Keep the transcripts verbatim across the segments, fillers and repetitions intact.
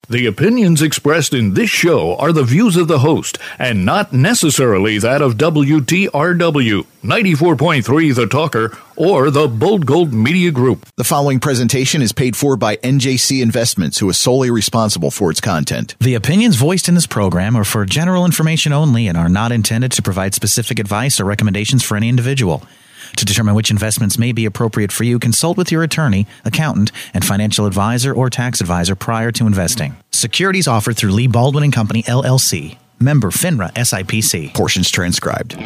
The opinions expressed in this show are the views of the host and not necessarily that of W T R W, ninety-four point three The Talker, or the Bold Gold Media Group. The following presentation is paid for by N J C Investments, who is solely responsible for its content. The opinions voiced in this program are for general information only and are not intended to provide specific advice or recommendations for any individual. To determine which investments may be appropriate for you, consult with your attorney, accountant, and financial advisor or tax advisor prior to investing. Securities offered through Lee Baldwin and Company, L L C. Member FINRA S I P C. Portions transcribed.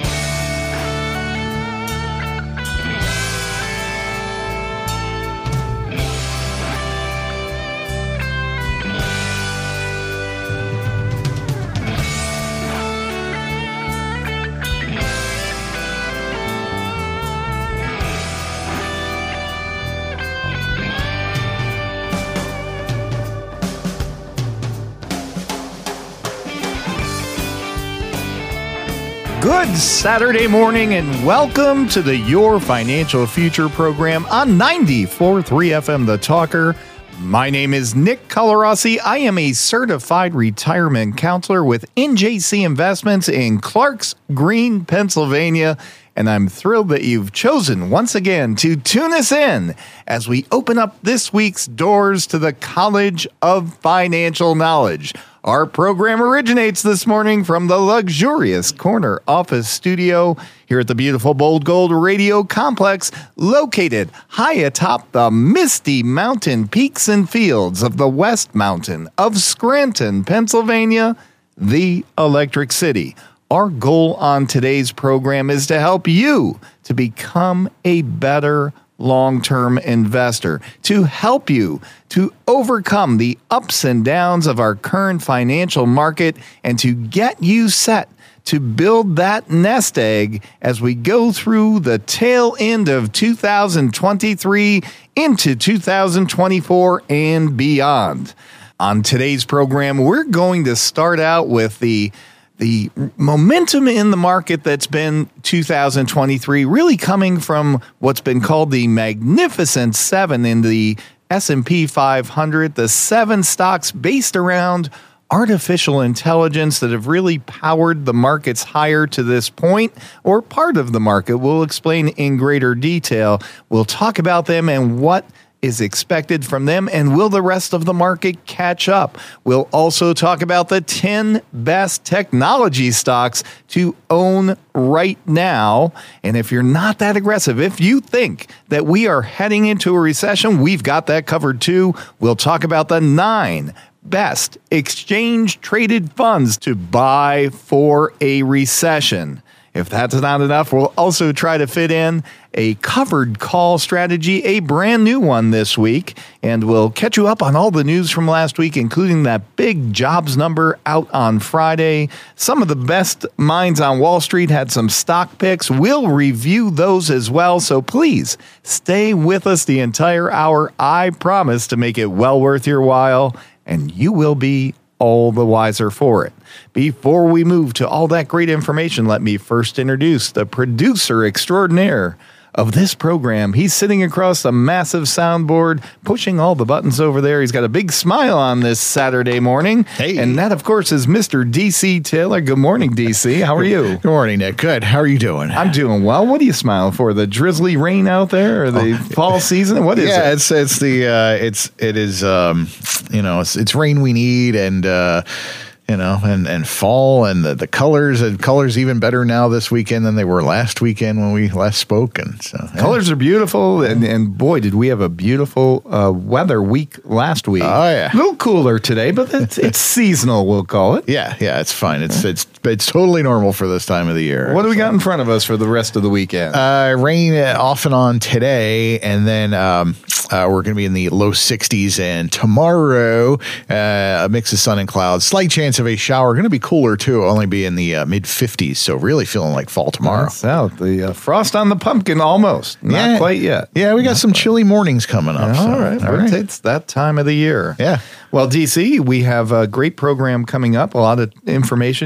Good Saturday morning and welcome to the Your Financial Future program on ninety-four point three F M The Talker. My name is Nick Colarossi. I am a certified retirement counselor with N J C Investments in Clarks Green, Pennsylvania. And I'm thrilled that you've chosen once again to tune us in as we open up this week's doors to the College of Financial Knowledge. Our program originates this morning from the luxurious corner office studio here at the beautiful Bold Gold Radio Complex, located high atop the misty mountain peaks and fields of the West Mountain of Scranton, Pennsylvania, the Electric City. Our goal on today's program is to help you to become a better long-term investor, to help you to overcome the ups and downs of our current financial market and to get you set to build that nest egg as we go through the tail end of two thousand twenty-three into two thousand twenty-four and beyond. On today's program, we're going to start out with the The momentum in the market that's been two thousand twenty-three really coming from what's been called the Magnificent Seven in the S and P five hundred, the seven stocks based around artificial intelligence that have really powered the markets higher to this point, or part of the market. We'll explain in greater detail. We'll talk about them and what is expected from them, and will the rest of the market catch up? We'll also talk about the ten best technology stocks to own right now. And if you're not that aggressive, if you think that we are heading into a recession, we've got that covered too. We'll talk about the nine best exchange-traded funds to buy for a recession. If that's not enough, we'll also try to fit in a covered call strategy, a brand new one this week, and we'll catch you up on all the news from last week, including that big jobs number out on Friday. Some of the best minds on Wall Street had some stock picks. We'll review those as well, so please stay with us the entire hour. I promise to make it well worth your while, and you will be all the wiser for it. Before we move to all that great information, let me first introduce the producer extraordinaire of this program. He's sitting across a massive soundboard, pushing all the buttons over there. He's got a big smile on this Saturday morning. Hey. And that, of course, is Mister D C Taylor. Good morning, D C. How are you? Good morning, Nick. Good. How are you doing? I'm doing well. What are you smiling for? The drizzly rain out there, or the oh. fall season? What is yeah, it? Yeah, it's it's the uh, it's it is um, you know it's it's rain we need, and uh, you know, and, and fall, and the, the colors, and colors even better now this weekend than they were last weekend when we last spoke. And so yeah. Colors are beautiful, and, and boy, did we have a beautiful uh, weather week last week. Oh yeah, a little cooler today, but it's, it's seasonal, we'll call it. Yeah, yeah, it's fine. It's it's it's totally normal for this time of the year. What do we so. got in front of us for the rest of the weekend? Uh, rain off and on today, and then um, uh, we're going to be in the low sixties, and tomorrow uh, a mix of sun and clouds, slight chance of a shower. Going to be cooler too, only be in the uh, mid fifties, so really feeling like fall tomorrow. That's out. The uh, frost on the pumpkin, almost. Not yeah. quite yet. Yeah, we got Not some quite. chilly mornings coming up. All so. right. All right. It's that time of the year. Yeah. Well, D C, we have a great program coming up, a lot of information. You heard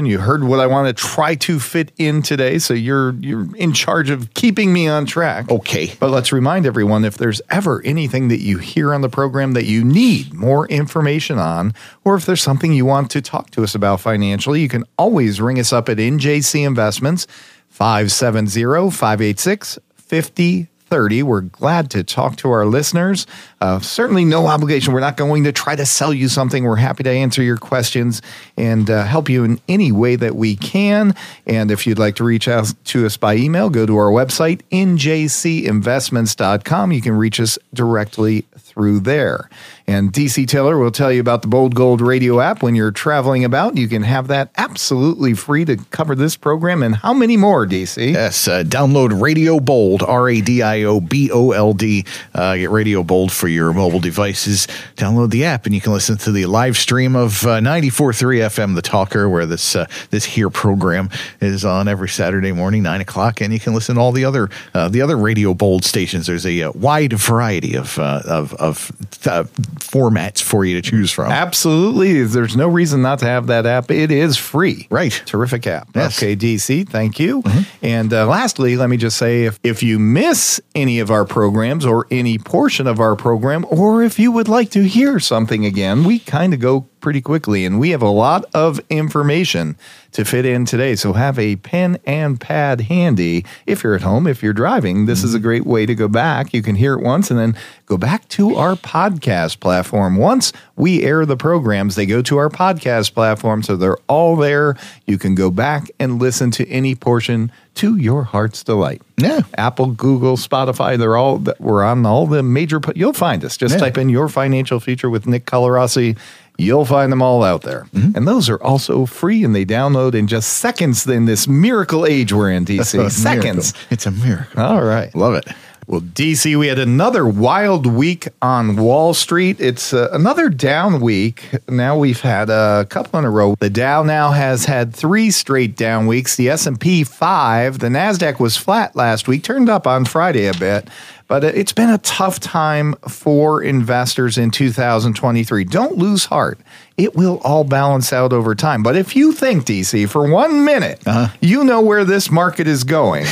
what I want to try to fit in today. So you're you're in charge of keeping me on track. Okay. But let's remind everyone, if there's ever anything that you hear on the program that you need more information on, or if there's something you want to talk to us about financially, you can always ring us up at N J C Investments, five seven zero, five eight six, five zero three zero. We're glad to talk to our listeners. Uh, certainly no obligation. We're not going to try to sell you something. We're happy to answer your questions and uh, help you in any way that we can. And if you'd like to reach out to us by email, go to our website, N J C investments dot com. You can reach us directly through there. And D C Taylor will tell you about the Bold Gold Radio app when you're traveling about. You can have that absolutely free to cover this program and how many more, D C? Yes, uh, download Radio Bold, R A D I O B O L D. Uh, get Radio Bold for your mobile devices. Download the app and you can listen to the live stream of uh, ninety-four point three F M, The Talker, where this uh, this here program is on every Saturday morning, nine o'clock. And you can listen to all the other uh, the other Radio Bold stations. There's a uh, wide variety of uh, of, of uh, formats for you to choose from. Absolutely. There's no reason not to have that app. It is free. Right. Terrific app. Yes. Okay, D C, thank you. Mm-hmm. And uh, lastly, let me just say, if, if you miss any of our programs or any portion of our program, or if you would like to hear something again, we kind of go pretty quickly, and we have a lot of information to fit in today. So have a pen and pad handy. If you're at home, if you're driving, this mm-hmm. is a great way to go back. You can hear it once and then go back to our podcast platform. Once we air the programs, they go to our podcast platform, so they're all there. You can go back and listen to any portion to your heart's delight. Yeah. Apple, Google, Spotify, they're all, we're on all the major, you'll find us. Just yeah. type in Your Financial Future with Nick Colarossi. You'll find them all out there. Mm-hmm. And those are also free, and they download in just seconds in this miracle age we're in, D C. Seconds. Miracle. It's a miracle. All right. Love it. Well, D C, we had another wild week on Wall Street. It's uh, another down week. Now we've had a couple in a row. The Dow now has had three straight down weeks. The S and P five. The NASDAQ was flat last week, turned up on Friday a bit. But it's been a tough time for investors in two thousand twenty-three. Don't lose heart. It will all balance out over time. But if you think, D C, for one minute, uh-huh. you know where this market is going,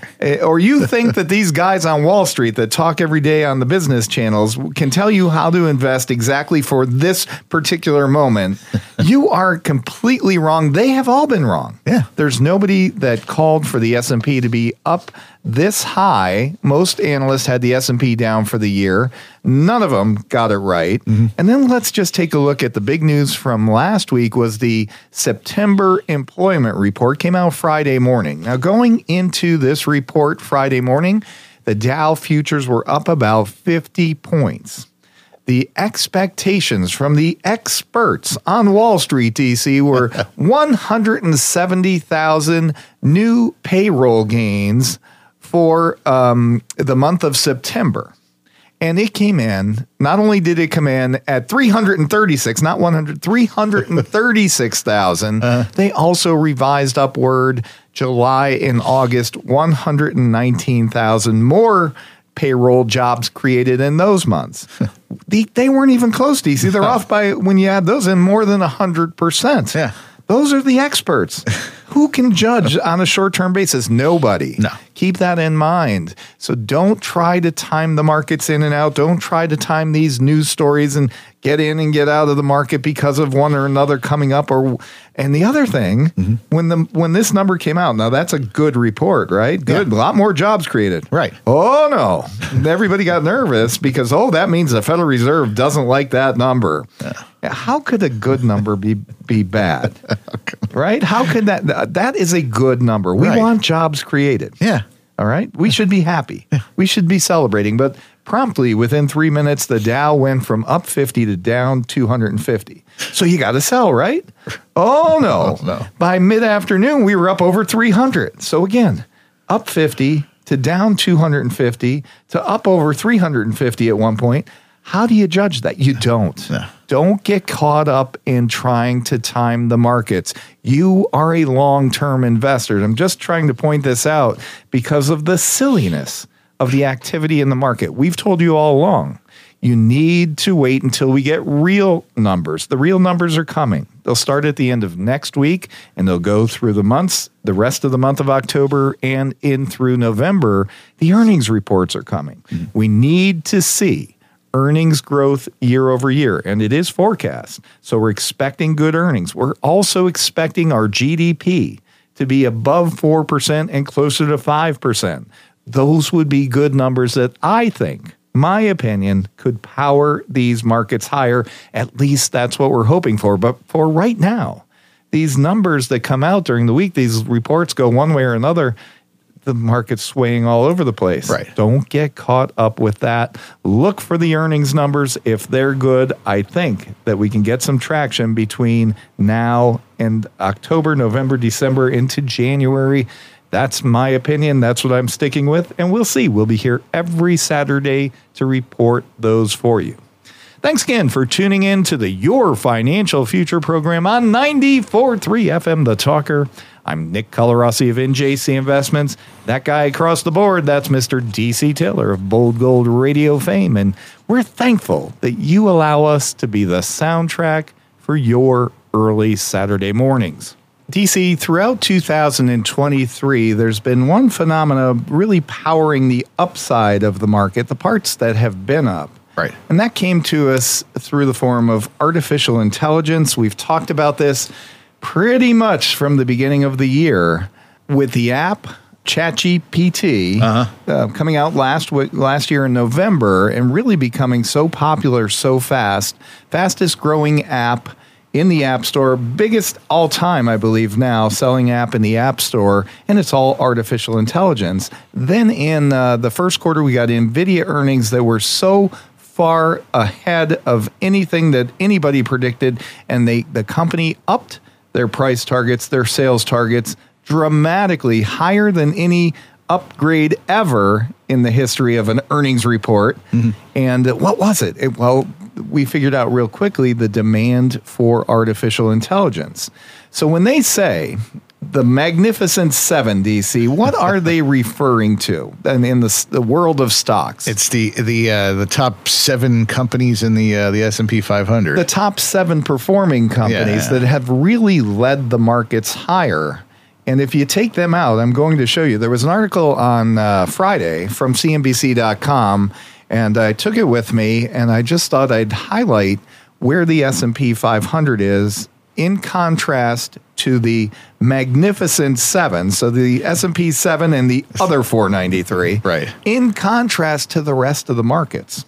or you think that these guys on Wall Street that talk every day on the business channels can tell you how to invest exactly for this particular moment, you are completely wrong. They have all been wrong. Yeah. There's nobody that called for the S and P to be up this high. Most analysts had the S and P down for the year. None of them got it right. Mm-hmm. And then let's just take a look at the big news from last week. Was the September employment report, came out Friday morning. Now, going into this report Friday morning, the Dow futures were up about fifty points. The expectations from the experts on Wall Street, D C, were one hundred seventy thousand new payroll gains for um, the month of September. And it came in, not only did it come in at three hundred thirty-six, not one hundred, three hundred thirty-six thousand, uh, they also revised upward July and August, one hundred nineteen thousand more payroll jobs created in those months. they, they weren't even close, D C. They're off by, when you add those in, more than one hundred percent. Yeah. Those are the experts. Who can judge on a short-term basis? Nobody. No. Keep that in mind. So don't try to time the markets in and out. Don't try to time these news stories and get in and get out of the market because of one or another coming up. Or and the other thing, mm-hmm. when the when this number came out, now that's a good report, right? Good, yeah. A lot more jobs created. Right. Oh no, everybody got nervous because oh, that means the Federal Reserve doesn't like that number. Yeah. How could a good number be be bad? Right? How could that? That is a good number. We right. want jobs created. Yeah. All right. We should be happy. We should be celebrating. But promptly within three minutes, the Dow went from up fifty to down two hundred fifty. So you got to sell, right? Oh, no. Oh, no. By mid-afternoon, we were up over three hundred. So again, up fifty to down two hundred fifty to up over three hundred fifty at one point. How do you judge that? You don't. No. Don't get caught up in trying to time the markets. You are a long-term investor. I'm just trying to point this out because of the silliness of the activity in the market. We've told you all along, You need to wait until we get real numbers. The real numbers are coming. They'll start at the end of next week, and they'll go through the months, the rest of the month of October and in through November. The earnings reports are coming. Mm-hmm. We need to see earnings growth year over year, and it is forecast. So we're expecting good earnings. We're also expecting our G D P to be above four percent and closer to five percent. Those would be good numbers that I think, my opinion, could power these markets higher. At least that's what we're hoping for. But for right now, these numbers that come out during the week, these reports go one way or another, the market's swaying all over the place. Right. Don't get caught up with that. Look for the earnings numbers. If they're good, I think that we can get some traction between now and October, November, December into January. That's my opinion. That's what I'm sticking with. And we'll see. We'll be here every Saturday to report those for you. Thanks again for tuning in to the Your Financial Future program on ninety-four point three F M The Talker. I'm Nick Colorossi of N J C Investments. That guy across the board, that's Mister D C Taylor of Bold Gold Radio fame. And we're thankful that you allow us to be the soundtrack for your early Saturday mornings. D C, throughout two thousand twenty-three, there's been one phenomena really powering the upside of the market, the parts that have been up. Right. And that came to us through the form of artificial intelligence. We've talked about this pretty much from the beginning of the year with the app ChatGPT uh-huh. uh, coming out last w- last year in November and really becoming so popular so fast. Fastest growing app in the App Store, biggest all time, I believe now, selling app in the App Store, and it's all artificial intelligence. Then in uh, the first quarter, we got NVIDIA earnings that were so far ahead of anything that anybody predicted, and they the company upped their price targets, their sales targets, dramatically higher than any upgrade ever in the history of an earnings report. Mm-hmm. And what was it? it? Well, we figured out real quickly the demand for artificial intelligence. So when they say the Magnificent Seven, D C, what are they referring to in, in the, the world of stocks? It's the the uh, the top seven companies in the uh, the S and P five hundred. The top seven performing companies yeah. that have really led the markets higher. And if you take them out, I'm going to show you. There was an article on uh, Friday from C N B C dot com, and I took it with me, and I just thought I'd highlight where the S and P five hundred is in contrast to the Magnificent Seven. So the S and P seven and the other four ninety-three. Right. In contrast to the rest of the markets.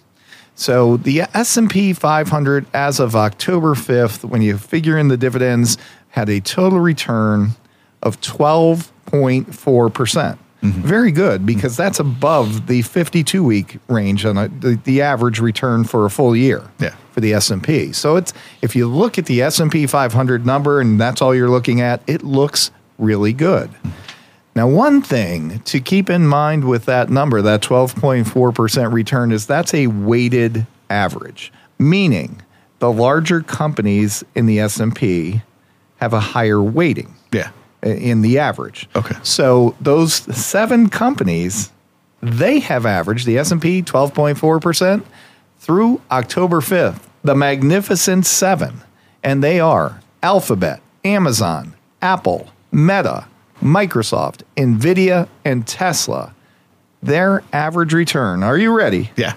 So the S and P five hundred as of October fifth, when you figure in the dividends, had a total return of twelve point four percent. Mm-hmm. Very good, because that's above the fifty-two week range on a, the, the average return for a full year yeah. for the S and P. So it's if you look at the S and P five hundred number and that's all you're looking at, it looks really good. Mm-hmm. Now, one thing to keep in mind with that number, that twelve point four percent return, is that's a weighted average, meaning the larger companies in the S and P have a higher weighting. Yeah. In the average. Okay. So those seven companies, they have averaged the S and P twelve point four percent through October fifth, the Magnificent Seven. And they are Alphabet, Amazon, Apple, Meta, Microsoft, NVIDIA, and Tesla. Their average return, are you ready? Yeah.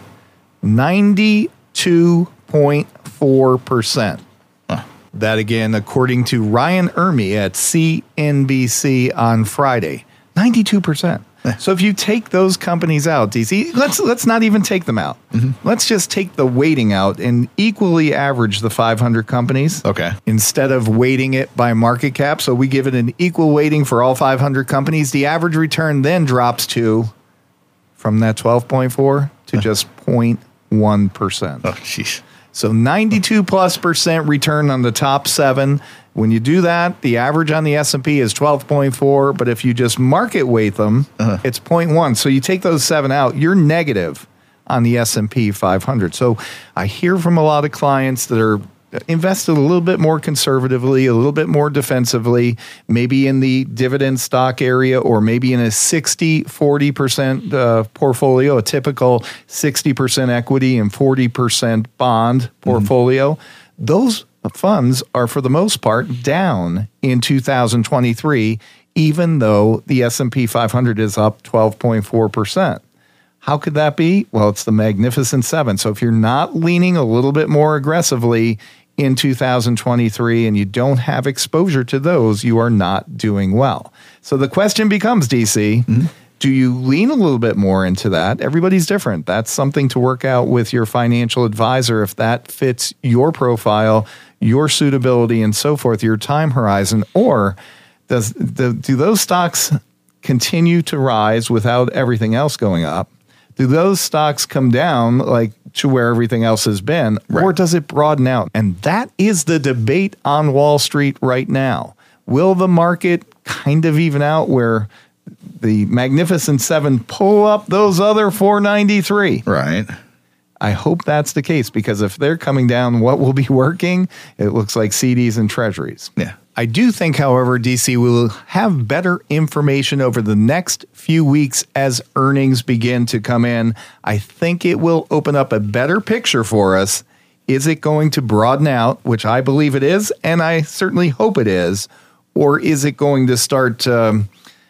ninety-two point four percent. That, again, according to Ryan Ermey at C N B C on Friday, ninety-two percent. So if you take those companies out, D C, let's let's not even take them out. Mm-hmm. Let's just take the weighting out and equally average the five hundred companies. Okay. Instead of weighting it by market cap, so we give it an equal weighting for all five hundred companies, the average return then drops to, from that twelve point four to just zero point one percent. Oh, jeez. So ninety-two plus percent return on the top seven. When you do that, the average on the S and P is twelve point four, but if you just market weight them, uh-huh. it's zero point one. So you take those seven out, you're negative on the S and P five hundred. So I hear from a lot of clients that are invest a little bit more conservatively, a little bit more defensively, maybe in the dividend stock area, or maybe in a sixty forty percent uh, portfolio, a typical sixty percent equity and forty percent bond portfolio. Mm-hmm. Those funds are, for the most part, down in two thousand twenty-three, even though the S and P five hundred is up twelve point four percent. How could that be? Well, it's the Magnificent Seven. So if you're not leaning a little bit more aggressively in two thousand twenty-three and you don't have exposure to those, you are not doing well. So the question becomes, D C, mm-hmm. do you lean a little bit more into that? Everybody's different. That's something to work out with your financial advisor if that fits your profile, your suitability, and so forth, your time horizon. Or does the, do those stocks continue to rise without everything else going up? Do those stocks come down like to where everything else has been, right. or does it broaden out? And that is the debate on Wall Street right now. Will the market kind of even out where the Magnificent Seven pull up those other four ninety-three? Right. I hope that's the case, because if they're coming down, what will be working? It looks like C Ds and treasuries. Yeah. I do think, however, D C, we will have better information over the next few weeks as earnings begin to come in. I think it will open up a better picture for us. Is it going to broaden out, which I believe it is, and I certainly hope it is, or is it going to start... Um,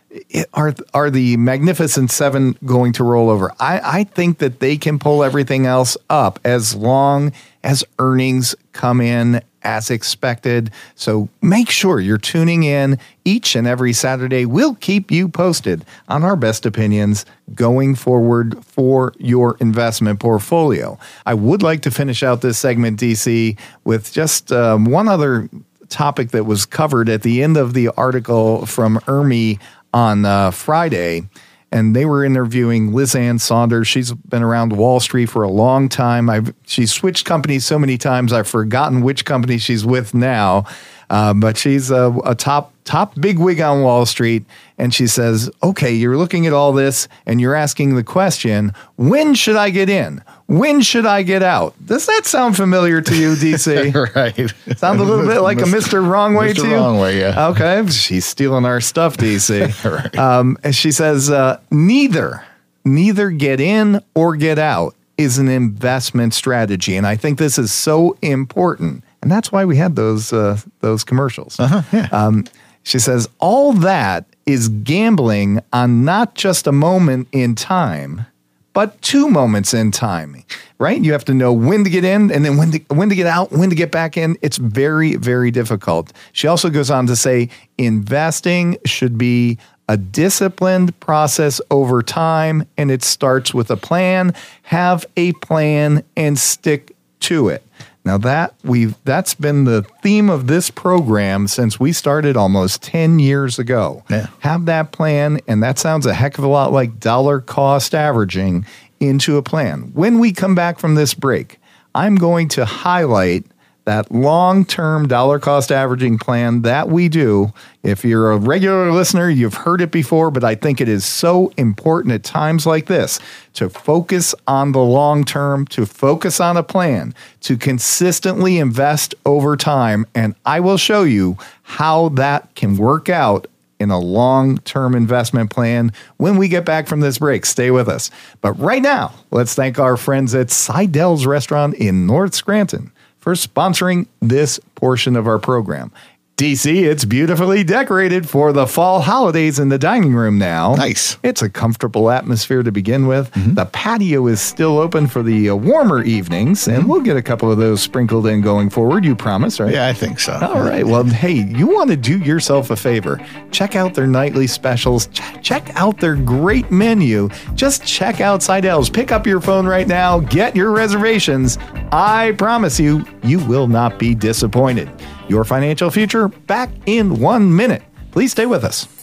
Are are the Magnificent Seven going to roll over? I, I think that they can pull everything else up as long as earnings come in as expected. So make sure you're tuning in each and every Saturday. We'll keep you posted on our best opinions going forward for your investment portfolio. I would like to finish out this segment, D C, with just um, one other topic that was covered at the end of the article from E R M I on uh, Friday, and they were interviewing Liz Ann Saunders. She's been around Wall Street for a long time. I've she's switched companies so many times, I've forgotten which company she's with now. Uh, but she's a, a top top bigwig on Wall Street, and she says, okay, you're looking at all this, and you're asking the question, when should I get in? When should I get out? Does that sound familiar to you, D C? Right. Sound a little bit like a Mister Wrong Way Mister to you? Wrong Way, yeah. Okay. She's stealing our stuff, D C. Right. Um, and she says, uh, neither, neither get in or get out is an investment strategy. And I think this is so important. And that's why we had those uh, those commercials. Uh-huh, yeah. Um, she says, all that is gambling on not just a moment in time, but two moments in time, right? You have to know when to get in and then when to, when to get out, when to get back in. It's very, very difficult. She also goes on to say investing should be a disciplined process over time, and it starts with a plan. Have a plan and stick to it. Now that we've that's been the theme of this program since we started almost ten years ago. Yeah. Have that plan, and that sounds a heck of a lot like dollar cost averaging into a plan. When we come back from this break, I'm going to highlight that long-term dollar cost averaging plan that we do. If you're a regular listener, you've heard it before, but I think it is so important at times like this to focus on the long term, to focus on a plan, to consistently invest over time. And I will show you how that can work out in a long-term investment plan when we get back from this break. Stay with us. But right now, let's thank our friends at Seidel's Restaurant in North Scranton for sponsoring this portion of our program. D C, it's beautifully decorated for the fall holidays in the dining room now. Nice. It's a comfortable atmosphere to begin with. Mm-hmm. The patio is still open for the uh, warmer evenings, and mm-hmm. we'll get a couple of those sprinkled in going forward. You promise, right? Yeah, I think so. All right. Well, hey, you want to do yourself a favor. Check out their nightly specials. Ch- check out their great menu. Just check out Seidel's. Pick up your phone right now. Get your reservations. I promise you, you will not be disappointed. Your financial future back in one minute. Please stay with us.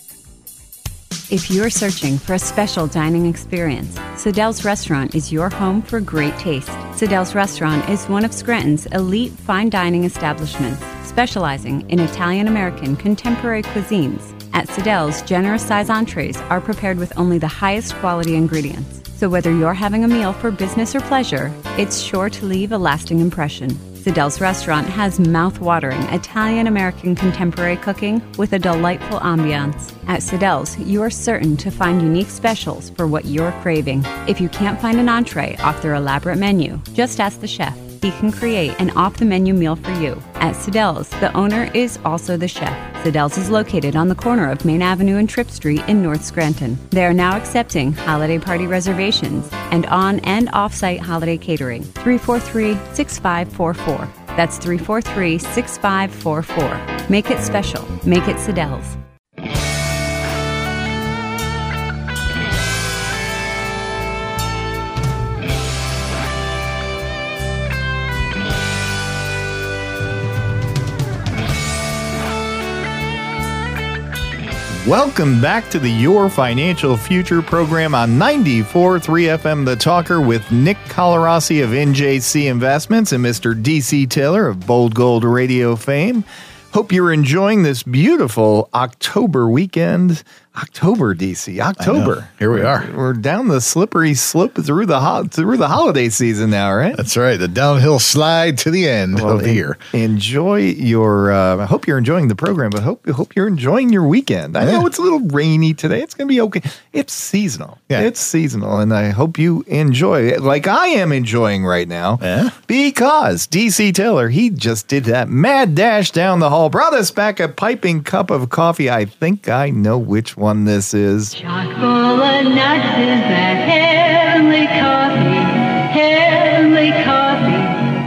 If you're searching for a special dining experience, Seidel's Restaurant is your home for great taste. Seidel's Restaurant is one of Scranton's elite fine dining establishments, specializing in Italian-American contemporary cuisines. At Seidel's, generous size entrees are prepared with only the highest quality ingredients. So whether you're having a meal for business or pleasure, it's sure to leave a lasting impression. Siddell's Restaurant has mouth-watering Italian-American contemporary cooking with a delightful ambiance. At Siddell's, you are certain to find unique specials for what you're craving. If you can't find an entree off their elaborate menu, just ask the chef. He can create an off-the-menu meal for you. At Siddell's, the owner is also the chef. Siddell's is located on the corner of Main Avenue and Tripp Street in North Scranton. They are now accepting holiday party reservations and on- and off-site holiday catering. three four three, six five four four. That's three four three, six five four four. Make it special. Make it Siddell's. Welcome back to the Your Financial Future program on ninety-four point three F M The Talker with Nick Colarossi of N J C Investments and Mister D C Taylor of Bold Gold Radio fame. Hope you're enjoying this beautiful October weekend. October, D C, October. Here we are. We're, we're down the slippery slope through the ho- through the holiday season now, right? That's right. The downhill slide to the end Well, of the en- year. Enjoy your. Uh, I hope you're enjoying the program, but hope hope you're enjoying your weekend. I Yeah. know it's a little rainy today. It's going to be okay. It's seasonal. Yeah. It's seasonal, and I hope you enjoy it like I am enjoying right now. Yeah. Because D C Taylor, he just did that mad dash down the hall, brought us back a piping cup of coffee. I think I know which one this is. Chock full of nuts is that heavenly coffee, heavenly coffee,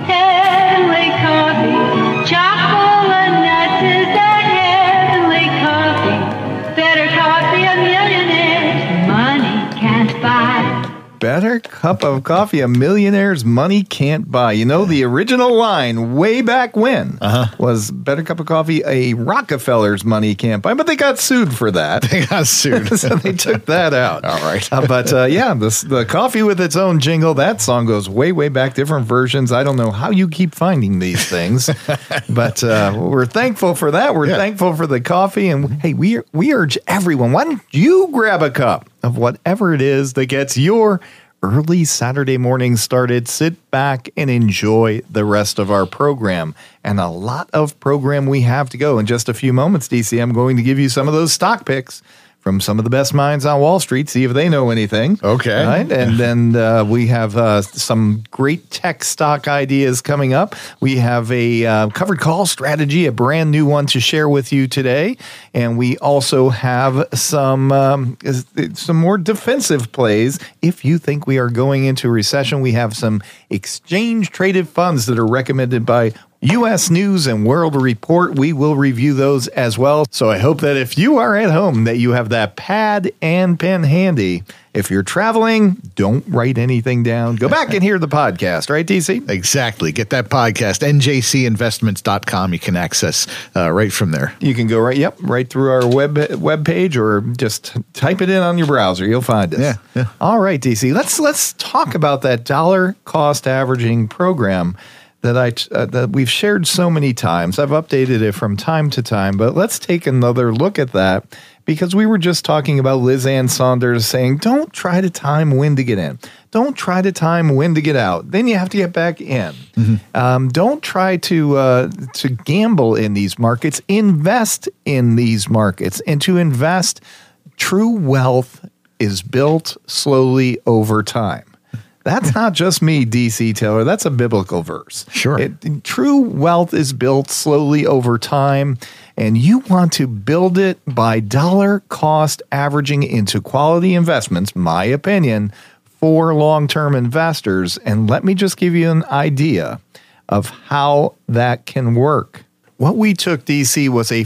heavenly coffee. Chock full of nuts is that heavenly coffee. Better coffee a millionaire's money can't buy. Better cup of coffee a millionaire's money can't buy. You know, the original line way back when Uh-huh. was better cup of coffee a Rockefeller's money can't buy, but they got sued for that. They got sued. So they took that out. All right. Uh, but uh, yeah, the, the coffee with its own jingle, that song goes way, way back, different versions. I don't know how you keep finding these things, but uh, we're thankful for that. We're Yeah. thankful for the coffee. And hey, we, we urge everyone, why don't you grab a cup of whatever it is that gets your early Saturday morning started. Sit back and enjoy the rest of our program. And a lot of program we have to go. In just a few moments, D C, I'm going to give you some of those stock picks from some of the best minds on Wall Street, see if they know anything. Okay. Right? And then uh, we have uh, some great tech stock ideas coming up. We have a uh, covered call strategy, a brand new one to share with you today. And we also have some um, some more defensive plays. If you think we are going into a recession, we have some exchange-traded funds that are recommended by U S News and World Report. We will review those as well. So I hope that if you are at home that you have that pad and pen handy. If you're traveling, don't write anything down. Go back and hear the podcast, right, D C? Exactly. Get that podcast, N J C investments dot com. You can access uh, right from there. You can go right, yep, right through our web web page, or just type it in on your browser. You'll find us. Yeah, yeah. All right, D C. Let's let's talk about that dollar cost averaging program that I uh, that we've shared so many times. I've updated it from time to time, but let's take another look at that, because we were just talking about Liz Ann Saunders saying, don't try to time when to get in. Don't try to time when to get out. Then you have to get back in. Mm-hmm. Um, don't try to uh, to gamble in these markets. Invest in these markets. And to invest, true wealth is built slowly over time. That's not just me, D C Taylor. That's a biblical verse. Sure. It, true wealth is built slowly over time, and you want to build it by dollar cost averaging into quality investments, my opinion, for long-term investors. And let me just give you an idea of how that can work. What we took, D C, was a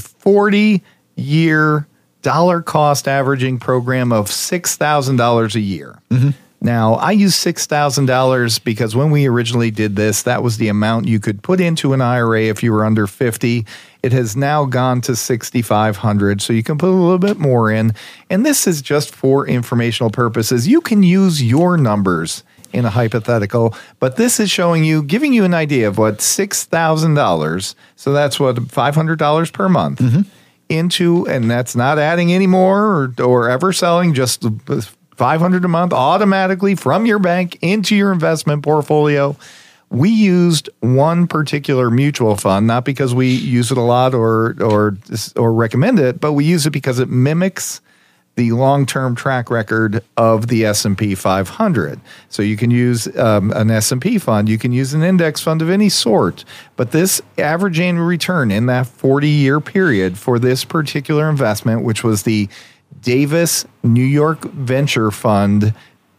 forty-year dollar cost averaging program of six thousand dollars a year. Mm-hmm. Now, I use six thousand dollars because when we originally did this, that was the amount you could put into an I R A if you were under fifty. It has now gone to six thousand five hundred dollars, so you can put a little bit more in. And this is just for informational purposes. You can use your numbers in a hypothetical, but this is showing you, giving you an idea of what six thousand dollars, so that's what, five hundred dollars per month, mm-hmm. into, and that's not adding any more or, or ever selling, just five hundred dollars a month automatically from your bank into your investment portfolio. We used one particular mutual fund, not because we use it a lot or or or recommend it, but we use it because it mimics the long-term track record of the S and P five hundred. So you can use um, an S and P fund, you can use an index fund of any sort, but this average annual return in that forty-year period for this particular investment, which was the Davis New York Venture Fund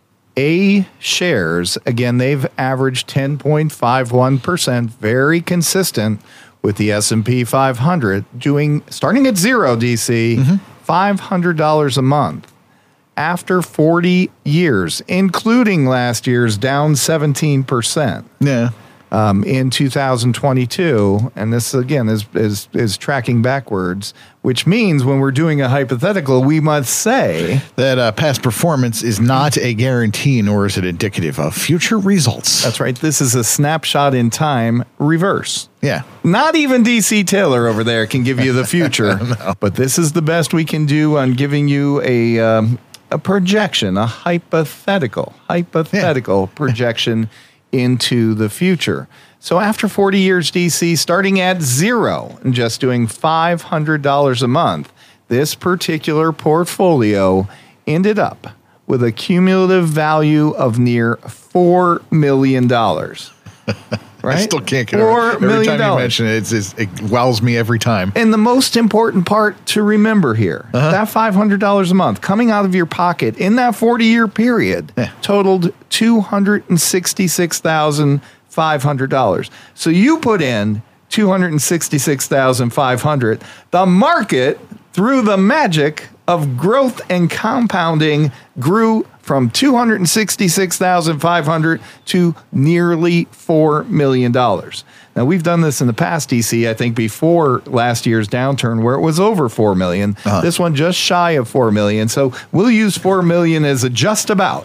A shares, again, they've averaged ten point five one percent, very consistent with the S and P five hundred, doing starting at zero, D C, mm-hmm. five hundred dollars a month after forty years, including last year's down seventeen percent. Yeah. Um, in two thousand twenty-two, and this again is, is is tracking backwards, which means when we're doing a hypothetical, we must say that uh, past performance is not a guarantee, nor is it indicative of future results. That's right. This is a snapshot in time reverse. Yeah. Not even D C Taylor over there can give you the future, no. But this is the best we can do on giving you a um, a projection, a hypothetical, hypothetical yeah. projection into the future. So after forty years, D C, starting at zero and just doing five hundred dollars a month, this particular portfolio ended up with a cumulative value of near four million dollars. Right? I still can't get Four over it. Every million time you dollars. mention it, it's, it's, it wows me every time. And the most important part to remember here, uh-huh. that five hundred dollars a month coming out of your pocket in that forty-year period yeah. totaled two hundred sixty-six thousand five hundred dollars. So you put in two hundred sixty-six thousand five hundred dollars. The market, through the magic of growth and compounding, grew from two hundred sixty-six thousand five hundred dollars to nearly four million dollars. Now, we've done this in the past, D C, I think before last year's downturn where it was over four million dollars. Uh-huh. This one just shy of four million dollars. So we'll use four million dollars as a just about.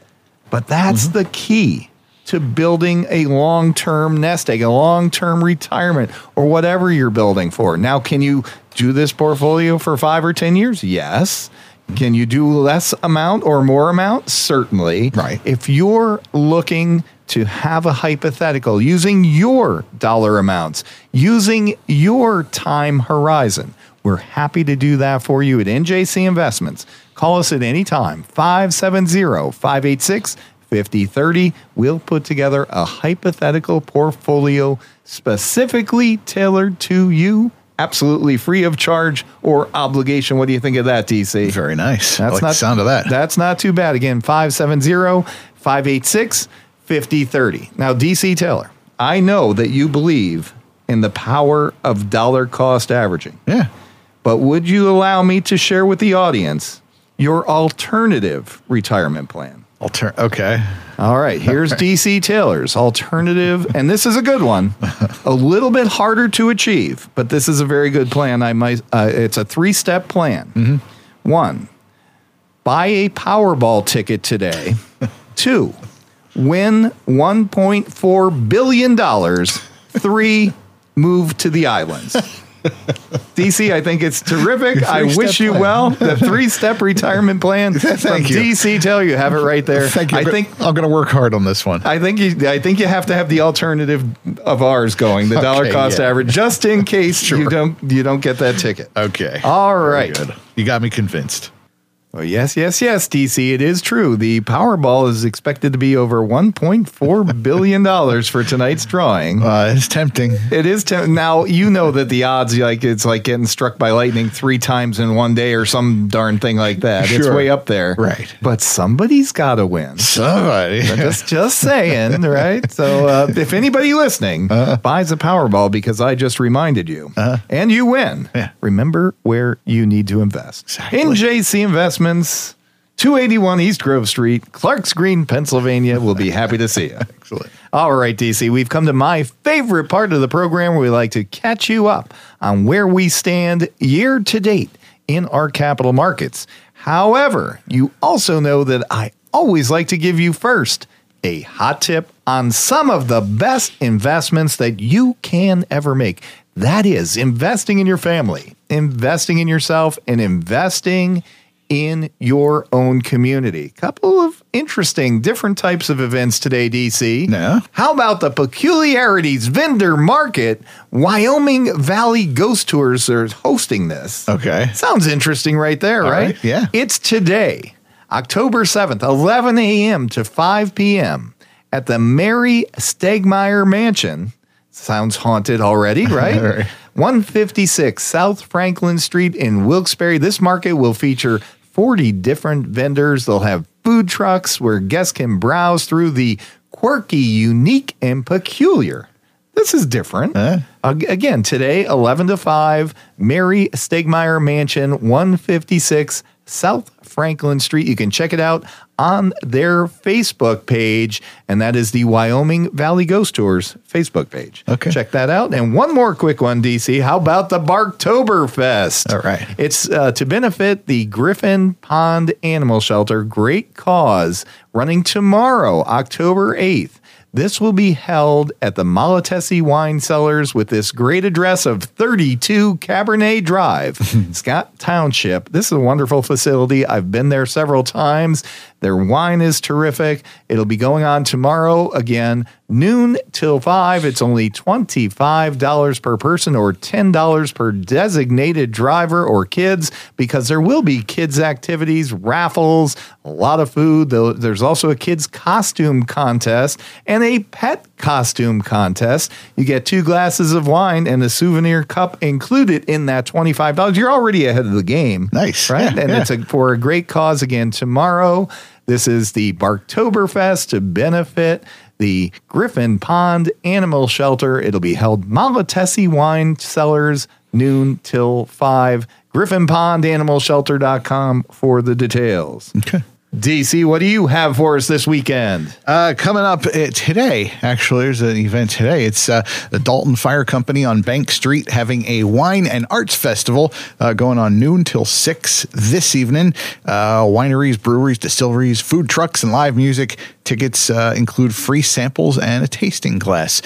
But that's mm-hmm. the key to building a long-term nest egg, a long-term retirement, or whatever you're building for. Now, can you do this portfolio for five or ten years? Yes. Can you do less amount or more amount? Certainly. Right. If you're looking to have a hypothetical using your dollar amounts, using your time horizon, we're happy to do that for you at N J C Investments. Call us at any time, five seven zero, five eight six, five zero three zero. We'll put together a hypothetical portfolio specifically tailored to you, absolutely free of charge or obligation. What do you think of that, D C? Very nice. That's I like not, the sound of that. That's not too bad. Again, five seven zero, five eight six, five zero three zero. Now, D C Taylor, I know that you believe in the power of dollar cost averaging. Yeah. But would you allow me to share with the audience your alternative retirement plan? Alter- okay. All right. Here's D C Taylor's alternative, and this is a good one. A little bit harder to achieve, but this is a very good plan. I might. Uh, it's a three-step plan. Mm-hmm. One, buy a Powerball ticket today. Two, win one point four billion dollars. Three, move to the islands. D C, I think it's terrific. I wish you plan. well. The three-step retirement plan from Thank you. D C Taylor. You have it right there. Thank you. I think I'm going to work hard on this one. I think you. I think you have to have the alternative of ours going, the dollar Okay, cost yeah. average, just in case Sure. you don't you don't get that ticket. Okay. All Very right. good. You got me convinced. Well, yes, yes, yes, D C. It is true. The Powerball is expected to be over one point four billion dollars for tonight's drawing. Uh, it's tempting. It is tem- now. You know that the odds, like it's like getting struck by lightning three times in one day, or some darn thing like that. It's Sure. way up there, Right. But somebody's got to win. Somebody. Just, just saying, right? So, uh, if anybody listening uh-huh. buys a Powerball because I just reminded you, uh-huh. and you win, yeah. remember where you need to invest. Exactly. N J C Investments. two eighty-one East Grove Street, Clarks Green, Pennsylvania. We'll be happy to see you. Excellent. All right, D C, we've come to my favorite part of the program where we like to catch you up on where we stand year to date in our capital markets. However, you also know that I always like to give you first a hot tip on some of the best investments that you can ever make. That is investing in your family, investing in yourself, and investing in your own community. Couple of interesting, different types of events today, D C. Yeah. How about the Peculiarities Vendor Market? Wyoming Valley Ghost Tours are hosting this. Okay. Sounds interesting right there, All right? right, yeah. It's today, October seventh, eleven a.m. to five p.m. at the Mary Stegmeyer Mansion. Sounds haunted already, right? Right. one fifty-six South Franklin Street in Wilkes-Barre. This market will feature forty different vendors. They'll have food trucks where guests can browse through the quirky, unique, and peculiar. This is different. Huh? Ag- Again, today, eleven to five, Mary Stegmeyer Mansion, one fifty-six South Franklin Street. You can check it out on their Facebook page, and that is the Wyoming Valley Ghost Tours Facebook page. Okay. Check that out. And one more quick one, D C. How about the Barktoberfest? All right. It's uh, to benefit the Griffin Pond Animal Shelter. Great cause. Running tomorrow, October eighth. This will be held at the Malatesi Wine Cellars with this great address of thirty-two Cabernet Drive, Scott Township. This is a wonderful facility. I've been there several times. Their wine is terrific. It'll be going on tomorrow again, noon till five. It's only twenty-five dollars per person or ten dollars per designated driver or kids, because there will be kids' activities, raffles, a lot of food. There's also a kids' costume contest and a pet costume contest. You get two glasses of wine and a souvenir cup included in that twenty-five dollars. You're already ahead of the game. Nice. Right? Yeah, and yeah. it's a, for a great cause again tomorrow. This is the Barktoberfest to benefit the Griffin Pond Animal Shelter. It'll be held Malatesi Wine Cellars, noon till five. Griffin Pond Animal Shelter dot com for the details. Okay. D C, what do you have for us this weekend? Uh, coming up uh, today, actually, there's an event today. It's uh, the Dalton Fire Company on Bank Street having a wine and arts festival uh, going on noon till six this evening. Uh, wineries, breweries, distilleries, food trucks, and live music. Tickets uh, include free samples and a tasting glass.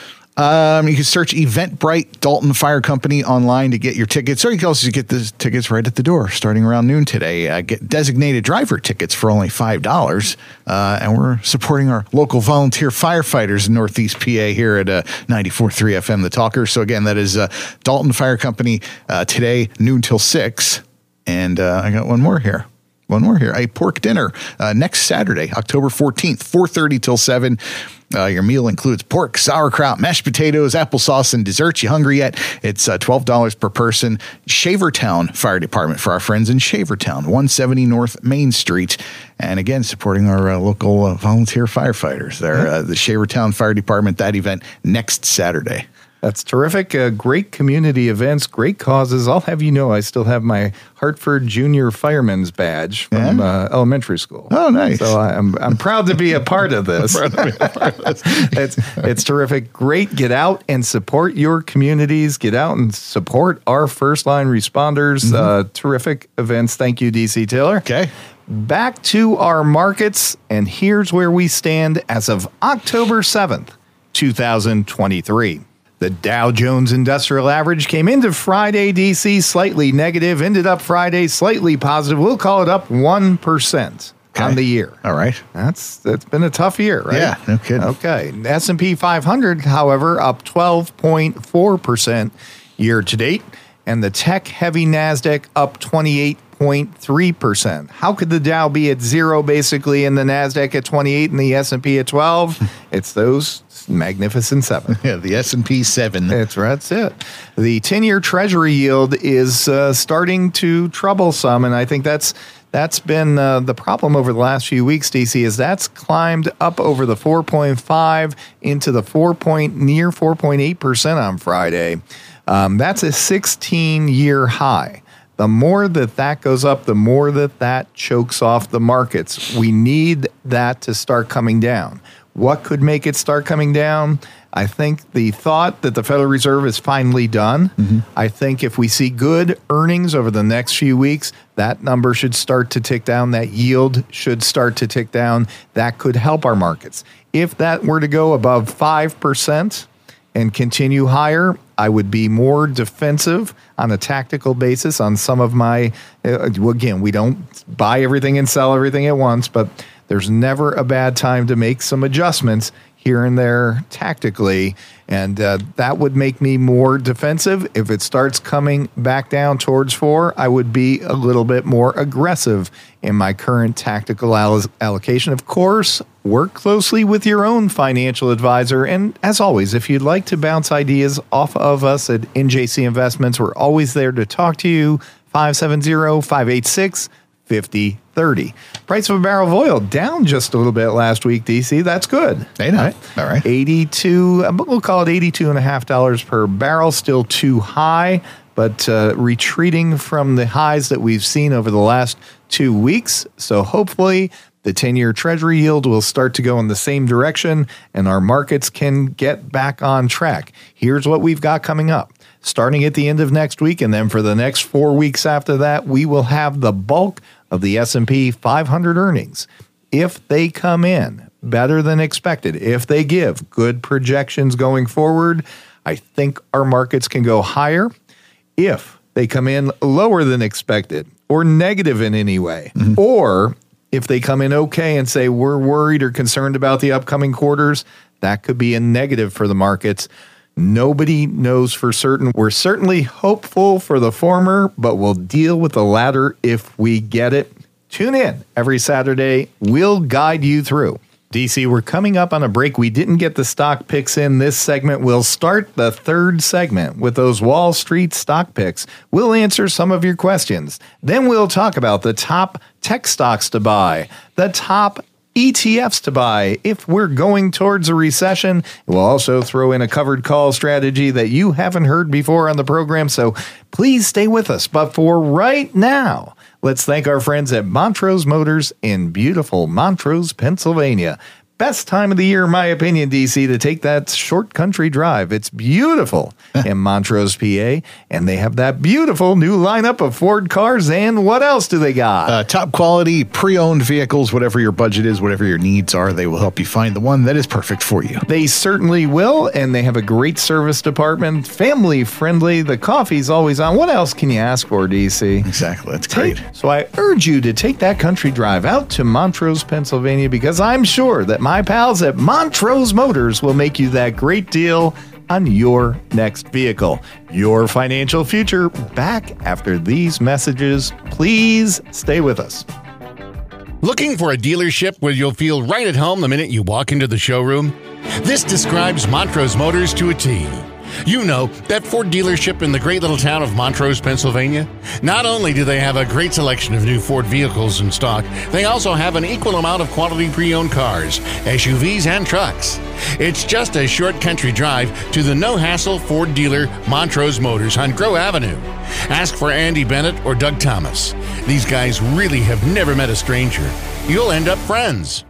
Um, you can search Eventbrite Dalton Fire Company online to get your tickets, or you can also get the tickets right at the door starting around noon today. Uh, get designated driver tickets for only five dollars. Uh, and we're supporting our local volunteer firefighters in Northeast P A here at uh, ninety-four point three F M, The Talker. So again, that is uh, Dalton Fire Company uh, today, noon till six. And uh, I got one more here. One more here. A pork dinner uh, next Saturday, October fourteenth, four thirty till seven. Uh, your meal includes pork, sauerkraut, mashed potatoes, applesauce, and dessert. You hungry yet? It's uh, twelve dollars per person. Shavertown Fire Department for our friends in Shavertown, one seventy North Main Street. And again, supporting our uh, local uh, volunteer firefighters there. Uh, the Shavertown Fire Department, that event next Saturday. That's terrific. Uh, great community events, great causes. I'll have you know, I still have my Hartford Junior Fireman's Badge from Yeah? uh, elementary school. Oh, nice. So I'm I'm proud to be a part of this. it's it's terrific. Great. Get out and support your communities. Get out and support our first line responders. Mm-hmm. Uh, terrific events. Thank you, D C Taylor. Okay. Back to our markets, and here's where we stand as of October seventh, two thousand twenty-three. The Dow Jones Industrial Average came into Friday, D C, slightly negative, ended up Friday slightly positive. We'll call it up one percent Okay. on the year. All right. That's That's been a tough year, right? Yeah, no kidding. Okay. S and P five hundred, however, up twelve point four percent year to date, and the tech-heavy NASDAQ up twenty-eight point three percent. How could the Dow be at zero, basically, and the NASDAQ at twenty-eight and the S and P at twelve? It's those magnificent seven. Yeah, the S and P seven. That's right. That's it. The ten-year Treasury yield is uh, starting to trouble some, and I think that's that's been uh, the problem over the last few weeks, D C, is that's climbed up over the four point five into the four point near four point eight percent on Friday. Um, that's a sixteen-year high. The more that that goes up, the more that that chokes off the markets. We need that to start coming down. What could make it start coming down? I think the thought that the Federal Reserve is finally done. Mm-hmm. I think if we see good earnings over the next few weeks, that number should start to tick down. That yield should start to tick down. That could help our markets. If that were to go above five percent, and continue higher, I would be more defensive on a tactical basis on some of my, uh, again, we don't buy everything and sell everything at once, but there's never a bad time to make some adjustments here and there tactically, and uh, that would make me more defensive. If it starts coming back down towards four, I would be a little bit more aggressive in my current tactical all- allocation. Of course, work closely with your own financial advisor, and as always, if you'd like to bounce ideas off of us at N J C Investments, we're always there to talk to you. five seven zero, five eight six, five zero three zero. Price of a barrel of oil down just a little bit last week, D C. That's good. Hey, no. Right? All right. eighty-two, we'll call it eighty-two and a half dollars per barrel. Still too high, but uh, retreating from the highs that we've seen over the last two weeks. So hopefully the ten-year Treasury yield will start to go in the same direction and our markets can get back on track. Here's what we've got coming up. Starting at the end of next week, and then for the next four weeks after that, we will have the bulk of the S and P five hundred earnings. If they come in better than expected, if they give good projections going forward, I think our markets can go higher. If they come in lower than expected or negative in any way, mm-hmm. or if they come in okay and say we're worried or concerned about the upcoming quarters, that could be a negative for the markets. Nobody knows for certain. We're certainly hopeful for the former, but we'll deal with the latter if we get it. Tune in every Saturday. We'll guide you through. D C, we're coming up on a break. We didn't get the stock picks in this segment. We'll start the third segment with those Wall Street stock picks. We'll answer some of your questions. Then we'll talk about the top tech stocks to buy, the top E T Fs to buy if we're going towards a recession. We'll also throw in a covered call strategy that you haven't heard before on the program, so please stay with us. But for right now, let's thank our friends at Montrose Motors in beautiful Montrose, Pennsylvania. Best time of the year, in my opinion, D C, to take that short country drive. It's beautiful in Montrose, P A, and they have that beautiful new lineup of Ford cars. And what else do they got? Uh, top quality, pre-owned vehicles, whatever your budget is, whatever your needs are, they will help you find the one that is perfect for you. They certainly will, and they have a great service department, family friendly. The coffee's always on. What else can you ask for, D C? Exactly. That's great. Take, so I urge you to take that country drive out to Montrose, Pennsylvania, because I'm sure that my pals at Montrose Motors will make you that great deal on your next vehicle. Your financial future back after these messages. Please stay with us. Looking for a dealership where you'll feel right at home the minute you walk into the showroom? This describes Montrose Motors to a T. You know, that Ford dealership in the great little town of Montrose, Pennsylvania? Not only do they have a great selection of new Ford vehicles in stock, they also have an equal amount of quality pre-owned cars, S U Vs, and trucks. It's just a short country drive to the no-hassle Ford dealer Montrose Motors on Grow Avenue. Ask for Andy Bennett or Doug Thomas. These guys really have never met a stranger. You'll end up friends.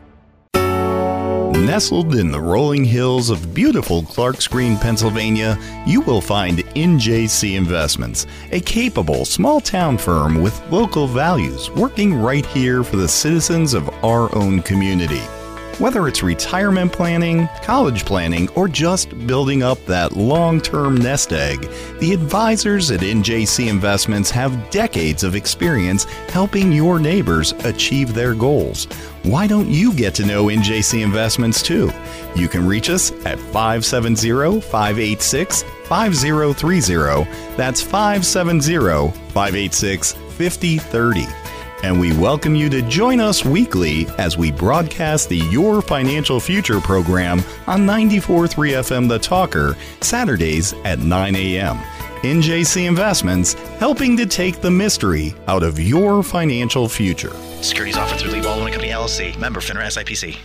Nestled in the rolling hills of beautiful Clarks Green, Pennsylvania, you will find N J C Investments, a capable small-town firm with local values working right here for the citizens of our own community. Whether it's retirement planning, college planning, or just building up that long-term nest egg, the advisors at N J C Investments have decades of experience helping your neighbors achieve their goals. Why don't you get to know N J C Investments too? You can reach us at five seven zero, five eight six, five zero three zero. That's five seven zero, five eight six, five zero three zero. And we welcome you to join us weekly as we broadcast the Your Financial Future program on ninety-four point three F M The Talker, Saturdays at nine a.m. N J C Investments, helping to take the mystery out of your financial future. Securities offered through Lee Baldwin Company, L L C. Member FINRA S I P C.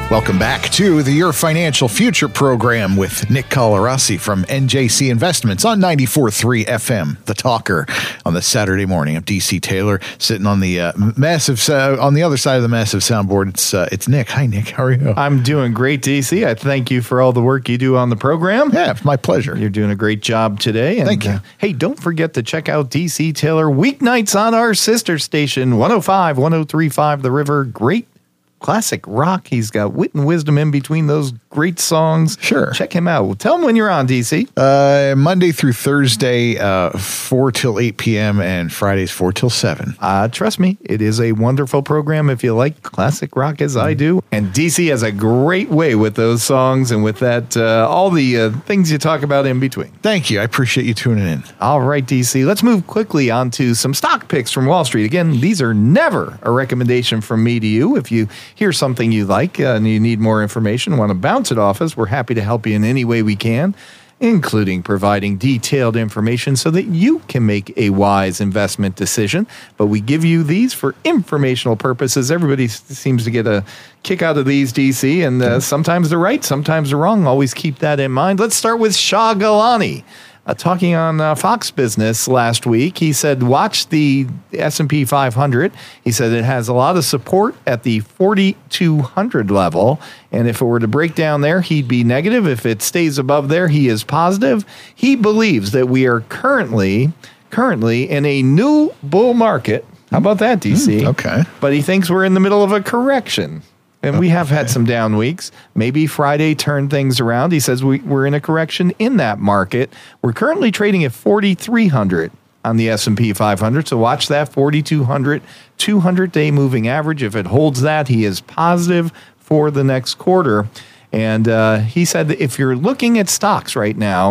Welcome back to the Your Financial Future program with Nick Colarossi from N J C Investments on ninety-four point three F M, The Talker, on the Saturday morning. I'm D C Taylor, sitting on the uh, massive uh, on the other side of the massive soundboard. It's uh, it's Nick. Hi, Nick. How are you? I'm doing great, D C. I thank you for all the work you do on the program. Yeah, it's my pleasure. You're doing a great job today. And, Thank you. Uh, hey, don't forget to check out D C Taylor weeknights on our sister station, one oh five, one oh three point five The River. Great classic rock. He's got wit and wisdom in between those great songs. Sure. Check him out. Well, tell him when you're on, D C. Uh, Monday through Thursday, uh, four till eight p.m. and Fridays, four till seven. Uh, trust me, it is a wonderful program if you like classic rock as I do. And D C has a great way with those songs and with that, uh, all the uh, things you talk about in between. Thank you. I appreciate you tuning in. All right, D C, let's move quickly on to some stock picks from Wall Street. Again, these are never a recommendation from me to you. If you hear something you like uh, and you need more information, want to bounce it off us, we're happy to help you in any way we can, including providing detailed information so that you can make a wise investment decision. But we give you these for informational purposes. Everybody s- seems to get a kick out of these, D C, and uh, sometimes they're right, sometimes they're wrong. Always keep that in mind. Let's start with Shah Gilani. Uh, talking on uh, Fox Business last week, he said, watch the S and P five hundred. He said it has a lot of support at the forty-two hundred level. And if it were to break down there, he'd be negative. If it stays above there, he is positive. He believes that we are currently, currently in a new bull market. How about that, D C? Mm, okay. But he thinks we're in the middle of a correction. And we have had some down weeks. Maybe Friday turned things around. He says we, we're in a correction in that market. We're currently trading at forty-three hundred on the S and P five hundred. So watch that forty-two hundred, two hundred day moving average. If it holds that, he is positive for the next quarter. And uh, he said that if you're looking at stocks right now,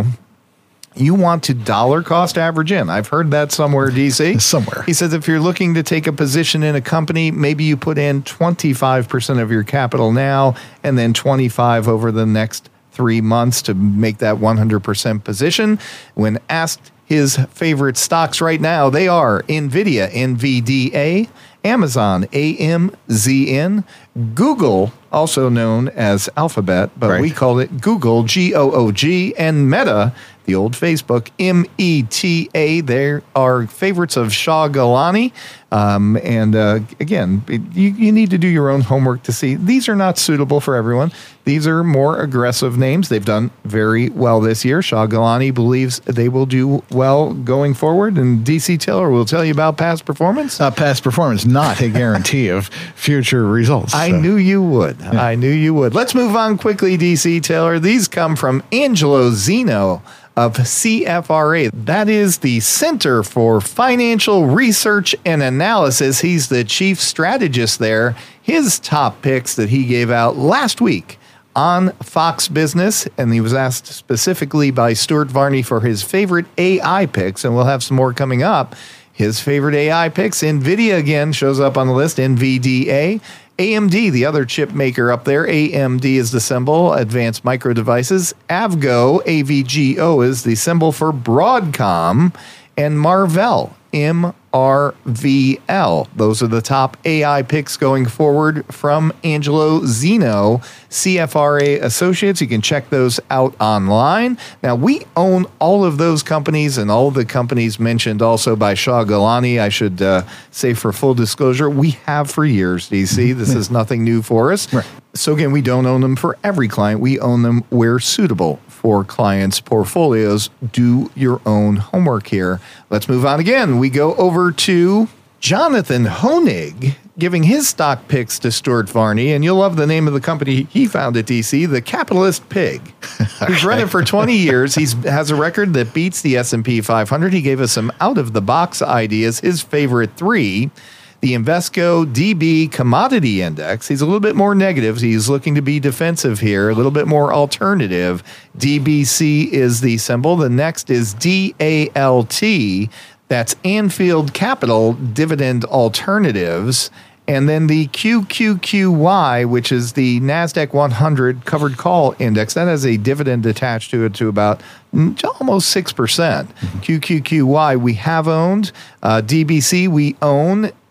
you want to dollar cost average in. I've heard that somewhere, D C. Somewhere. He says if you're looking to take a position in a company, maybe you put in twenty-five percent of your capital now and then twenty-five over the next three months to make that one hundred percent position. When asked his favorite stocks right now, they are NVIDIA, N V D A, Amazon, A M Z N, Google, also known as Alphabet, but Right. we call it Google, G O O G, and Meta, the old Facebook, M E T A. They are favorites of Shah Gilani. Um, and uh, again, it, you, you need to do your own homework to see. These are not suitable for everyone. These are more aggressive names. They've done very well this year. Shah Gilani believes they will do well going forward. And D C Taylor will tell you about past performance. Uh, past performance, not a guarantee of future results. I So- knew you would. I knew you would. Let's move on quickly, D C Taylor. These come from Angelo Zeno of C F R A. That is the Center for Financial Research and Analysis. He's the chief strategist there. His top picks that he gave out last week on Fox Business, and he was asked specifically by Stuart Varney for his favorite A I picks, and we'll have some more coming up. His favorite A I picks, NVIDIA again shows up on the list, N V D A. A M D, the other chip maker up there, A M D is the symbol, Advanced Micro Devices. Avgo, A V G O, is the symbol for Broadcom. And Marvell, M R V L. Those are the top A I picks going forward from Angelo Zeno, C F R A Associates. You can check those out online. Now, we own all of those companies and all of the companies mentioned also by Shah Gilani. I should uh, say for full disclosure, we have for years, D C. This is nothing new for us. Right. So again, we don't own them for every client. We own them where suitable for clients' portfolios. Do your own homework here. Let's move on again. We go over to Jonathan Honig giving his stock picks to Stuart Varney, and you'll love the name of the company he founded, D C, the Capitalist Pig. He's run it for twenty years. He has a record that beats the S and P five hundred. He gave us some out-of-the-box ideas, his favorite three. The Invesco D B Commodity Index. He's a little bit more negative. He's looking to be defensive here, a little bit more alternative. D B C is the symbol. The next is D A L T. That's Anfield Capital Dividend Alternatives. And then the Q Q Q Y, which is the NASDAQ one hundred Covered Call Index, that has a dividend attached to it to about almost six percent. Mm-hmm. Q Q Q Y we have owned. Uh, D B C we own.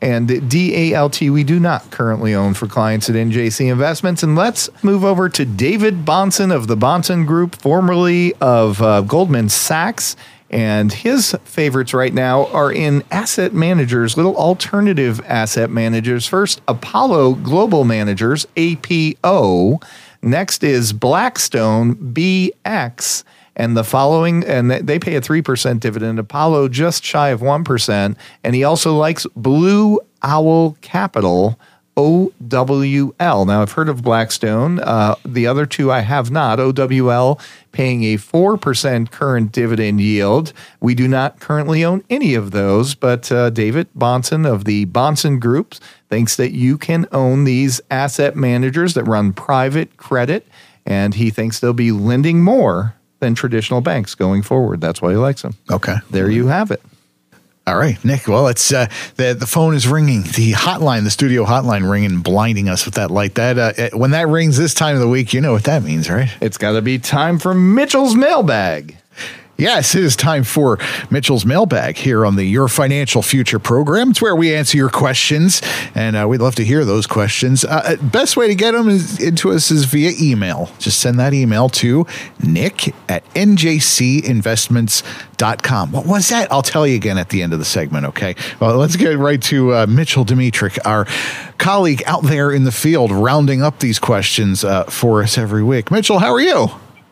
And D A L T we do not currently own for clients at N J C Investments. And let's move over to David Bahnsen of the Bahnsen Group, formerly of uh, Goldman Sachs. And his favorites right now are in asset managers, little alternative asset managers. First, Apollo Global Managers, A P O. Next is Blackstone, B X. And the following, and they pay a three percent dividend. Apollo just shy of one percent. And he also likes Blue Owl Capital, O W L. Now, I've heard of Blackstone. Uh, the other two I have not. O W L paying a four percent current dividend yield. We do not currently own any of those, but uh, David Bahnsen of the Bahnsen Group thinks that you can own these asset managers that run private credit, and he thinks they'll be lending more than traditional banks going forward. That's why he likes them. Okay. There you have it. All right, Nick. Well, it's uh, the the phone is ringing. The hotline, the studio hotline, ringing, blinding us with that light. That uh, when that rings this time of the week, you know what that means, right? It's got to be time for Mitchell's mailbag. Yes, it is time for Mitchell's mailbag here on the Your Financial Future program. It's where we answer your questions, and uh, we'd love to hear those questions. Uh, best way to get them is, into us is via email. Just send that email to nick at n j c investments dot com. What was that? I'll tell you again at the end of the segment, okay? Well, let's get right to uh, Mitchell Dimitrik, our colleague out there in the field, rounding up these questions uh, for us every week. Mitchell, how are you?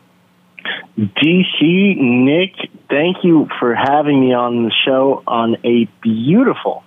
D C, Nick, thank you for having me on the show on a beautiful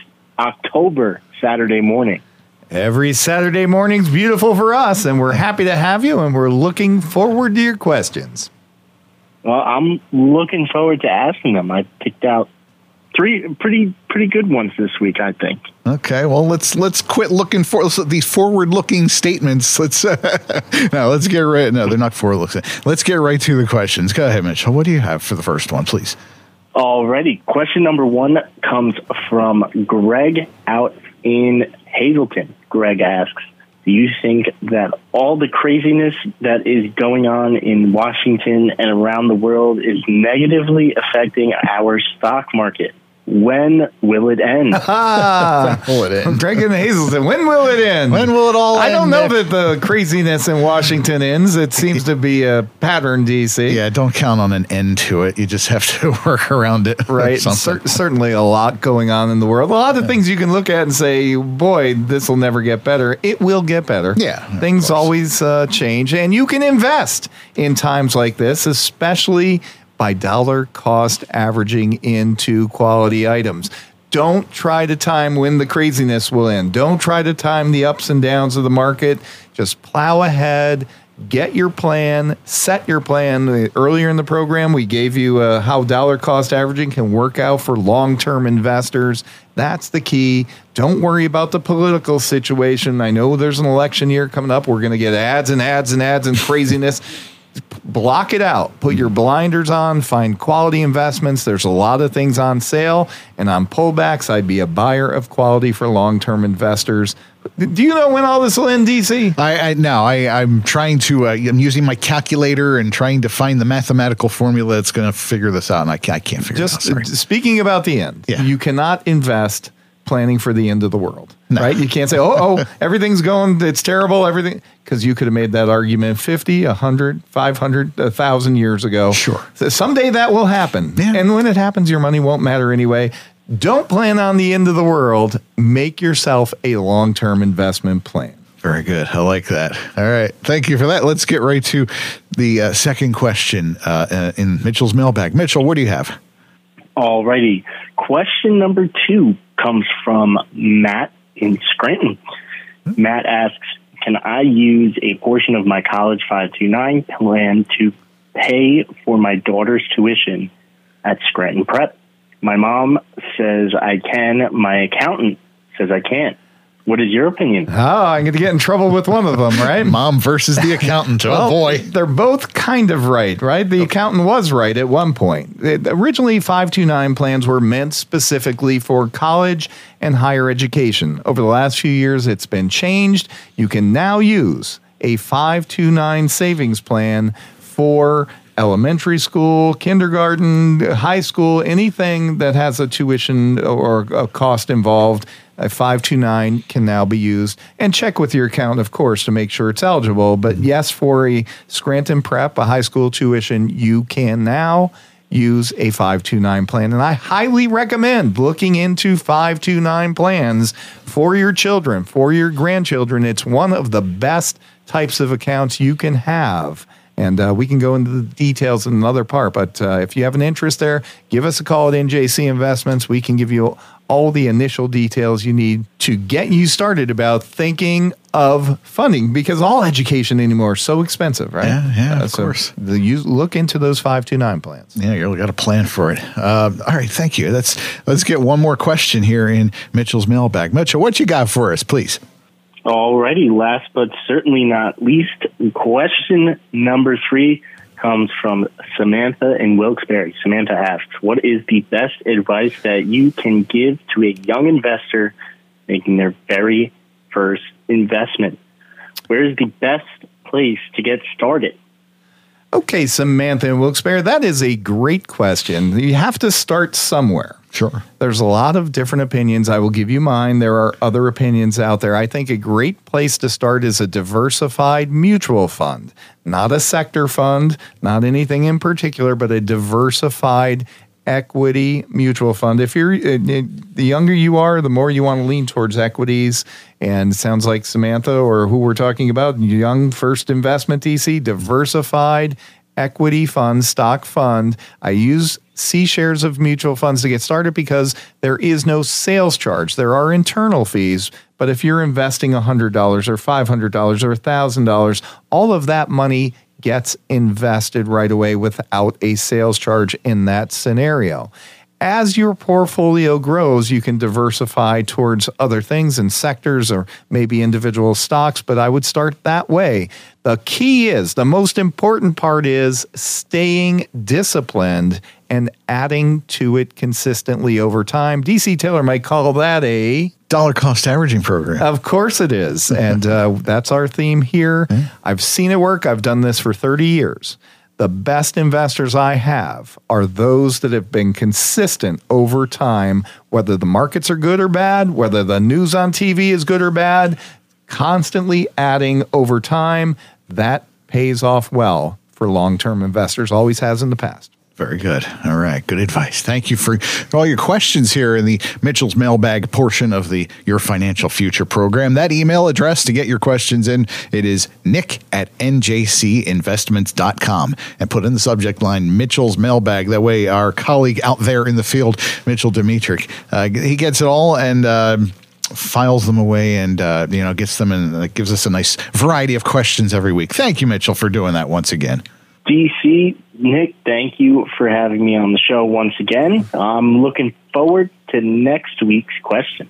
October Saturday morning. Every Saturday morning's beautiful for us, and we're happy to have you, and we're looking forward to your questions. Well, I'm looking forward to asking them. I picked out three pretty pretty good ones this week, I think. Okay, well, let's let's quit looking for these forward-looking statements. Let's uh, no, let's get right. No, they're not forward-looking. Let's get right to the questions. Go ahead, Mitchell. What do you have for the first one, please? Alrighty. Question number one comes from Greg out in Hazleton. Greg asks, do you think that all the craziness that is going on in Washington and around the world is negatively affecting our stock market? When will it end? Ah, will it end? Greg and Hazelton, when will it end? When will it all I end? don't know Nick? that the craziness in Washington ends. It seems to be a pattern, D C. Yeah, don't count on an end to it. You just have to work around it. Right. Cer- certainly a lot going on in the world. A lot of yeah. things you can look at and say, boy, this will never get better. It will get better. Yeah. Things always uh, change. And you can invest in times like this, especially by dollar cost averaging into quality items. Don't try to time when the craziness will end. Don't try to time the ups and downs of the market. Just plow ahead, get your plan, set your plan. Earlier in the program, we gave you uh, how dollar cost averaging can work out for long-term investors. That's the key. Don't worry about the political situation. I know there's an election year coming up. We're going to get ads and ads and ads and craziness. Block it out. Put your blinders on. Find quality investments. There's a lot of things on sale. And on pullbacks, I'd be a buyer of quality for long-term investors. Do you know when all this will end, D C? I, I no, I, I'm trying to. Uh, I'm using my calculator and trying to find the mathematical formula that's going to figure this out, and I can't, I can't figure Just it out. Sorry. Speaking about the end, yeah. you cannot invest planning for the end of the world, no. right? You can't say, oh, oh, everything's going, it's terrible, everything, because you could have made that argument fifty, one hundred, five hundred, one thousand years ago. Sure. So someday that will happen. Yeah. And when it happens, your money won't matter anyway. Don't plan on the end of the world. Make yourself a long-term investment plan. Very good. I like that. All right. Thank you for that. Let's get right to the uh, second question uh, uh, in Mitchell's mailbag. Mitchell, what do you have? All righty. Question number two comes from Matt in Scranton. Mm-hmm. Matt asks, can I use a portion of my college five two nine plan to pay for my daughter's tuition at Scranton Prep? My mom says I can. My accountant says I can't. What is your opinion? Oh, I'm going to get in trouble with one of them, right? Mom versus the accountant. well, oh, boy. They're both kind of right, right? The accountant was right at one point. It, originally, five two nine plans were meant specifically for college and higher education. Over the last few years, it's been changed. You can now use a five two nine savings plan for elementary school, kindergarten, high school, anything that has a tuition or a cost involved, a five two nine can now be used. And check with your accountant, of course, to make sure it's eligible. But yes, for a Scranton Prep, a high school tuition, you can now use a five two nine plan. And I highly recommend looking into five two nine plans for your children, for your grandchildren. It's one of the best types of accounts you can have. And uh, we can go into the details in another part. But uh, if you have an interest there, give us a call at N J C Investments. We can give you all the initial details you need to get you started about thinking of funding, because all education anymore is so expensive, right? Yeah, yeah, uh, of so course. The, you look into those five two nine plans. Yeah, you got a plan for it. Uh, all right, thank you. Let's let's get one more question here in Mitchell's mailbag. Mitchell, what you got for us, please? Alrighty, last but certainly not least, question number three comes from Samantha in Wilkes-Barre. Samantha asks, what is the best advice that you can give to a young investor making their very first investment? Where is the best place to get started? Okay, Samantha in Wilkes-Barre, that is a great question. You have to start somewhere. Sure. There's a lot of different opinions. I will give you mine. There are other opinions out there. I think a great place to start is a diversified mutual fund, not a sector fund, not anything in particular, but a diversified equity mutual fund. If you're uh, the younger you are, the more you want to lean towards equities. And it sounds like Samantha, or who we're talking about, young first investment D C, diversified equity fund, stock fund. I use C shares of mutual funds to get started because there is no sales charge. There are internal fees, but if you're investing one hundred dollars or five hundred dollars or one thousand dollars, all of that money gets invested right away without a sales charge in that scenario. As your portfolio grows, you can diversify towards other things and sectors or maybe individual stocks, but I would start that way. The key is, the most important part is staying disciplined and adding to it consistently over time. D C Taylor might call that a dollar cost averaging program. Of course it is. And uh, that's our theme here. I've seen it work. I've done this for thirty years. The best investors I have are those that have been consistent over time, whether the markets are good or bad, whether the news on T V is good or bad, constantly adding over time. That pays off well for long-term investors, always has in the past. Very good. All right. Good advice. Thank you for all your questions here in the Mitchell's Mailbag portion of the Your Financial Future program. That email address to get your questions in, it is nick at n j c investments dot com, and put in the subject line Mitchell's Mailbag. That way our colleague out there in the field, Mitchell Dimitrik, uh, he gets it all and uh, files them away and uh, you know gets them and uh, gives us a nice variety of questions every week. Thank you, Mitchell, for doing that once again. D C, Nick, thank you for having me on the show once again. I'm looking forward to next week's question.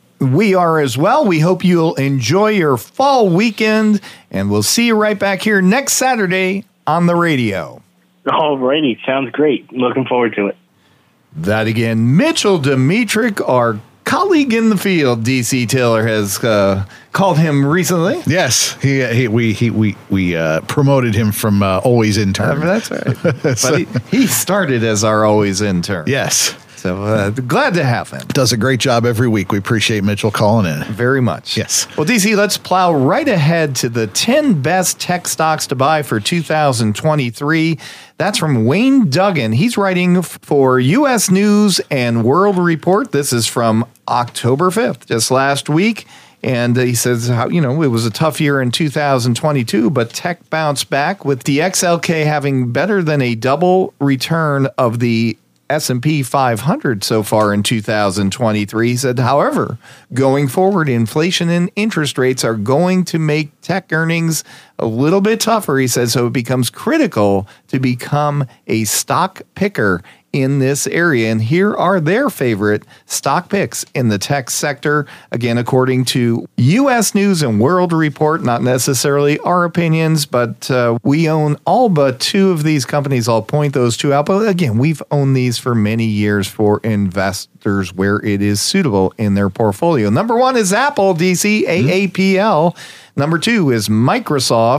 We are as well. We hope you'll enjoy your fall weekend, and we'll see you right back here next Saturday on the radio. Alrighty, sounds great. Looking forward to it. That again, Mitchell Dimitrik, our colleague in the field. D C Taylor has uh, called him recently. Yes, he, he we he we we uh, promoted him from uh, always intern. Uh, that's right. so, but he, he started as our always intern. Yes. So uh, glad to have him. Does a great job every week. We appreciate Mitchell calling in. Very much. Yes. Well, D C, let's plow right ahead to the ten best tech stocks to buy for two thousand twenty-three. That's from Wayne Duggan. He's writing for U S News and World Report. This is from October fifth, just last week. And he says, how you know, it was a tough year in two thousand twenty-two, but tech bounced back with the X L K having better than a double return of the S and P five hundred so far in two thousand twenty-three. He said, however, going forward, inflation and interest rates are going to make tech earnings a little bit tougher, he says, so it becomes critical to become a stock picker in this area. And here are their favorite stock picks in the tech sector. Again, according to U S News and World Report, not necessarily our opinions, but uh, we own all but two of these companies. I'll point those two out. But again, we've owned these for many years for investors where it is suitable in their portfolio. Number one is Apple, D C, A A P L. Number two is Microsoft,